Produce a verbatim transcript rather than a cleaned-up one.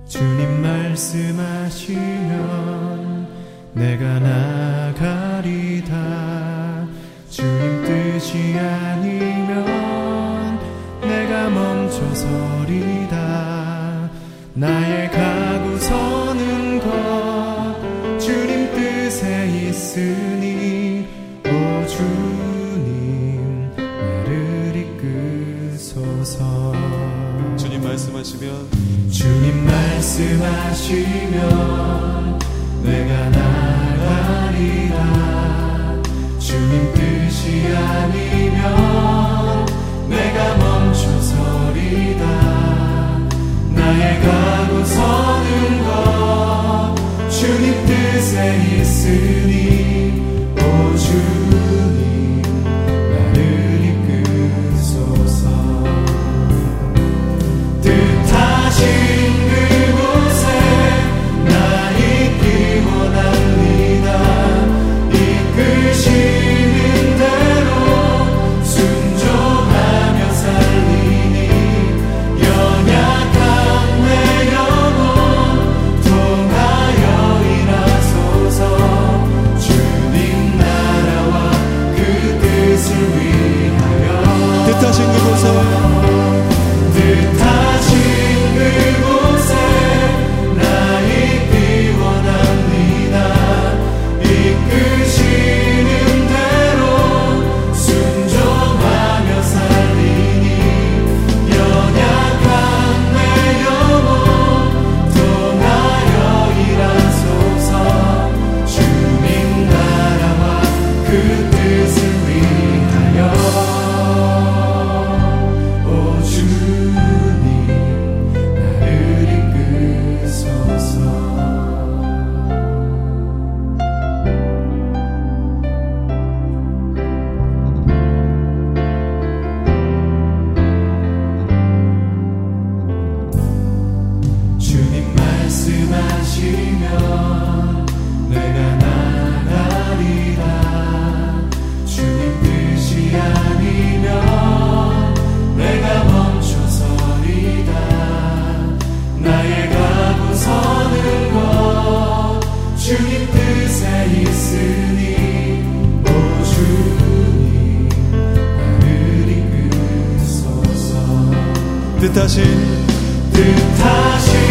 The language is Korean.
주님 말씀하시면 내가 나가리다. 주님 뜻이 아니면 내가 멈춰서리다. 나의 가고 서는 것 주님 뜻에 있으니 오 주님 나를 이끄소서. 주님 말씀하시면 주님 말씀하시면 내가 나가리라. 주님 뜻이 아니면 내가 멈춰서리다. 나의 가고 서는 것 주님 뜻에 있으니 오 주님 나를 이끄소서. 뜻하신 그곳에 나 있기 원합니다. 이끄시는 대로 순종하며 살리니 연약한 내 영혼 통하여 일하소서. 주님 나라와 그 뜻을 위하여 뜻하신 그곳에 뜻하신 그곳에 나 있기 원합니다. 이끄시는 대로 순종하며 살리니 연약한 내 영혼 통하여 일하소서. 주님 나라와 그 뜻을 위하여 오 주님 나를 이끄소서. 주님 말씀하시면 내가 나가리라. 주님 뜻이 아니면 내가 멈춰서리다. 나의 가고 서는 것 주님 뜻에 있으니 오 주님 나를 이끄소서. 뜻하신 뜻하신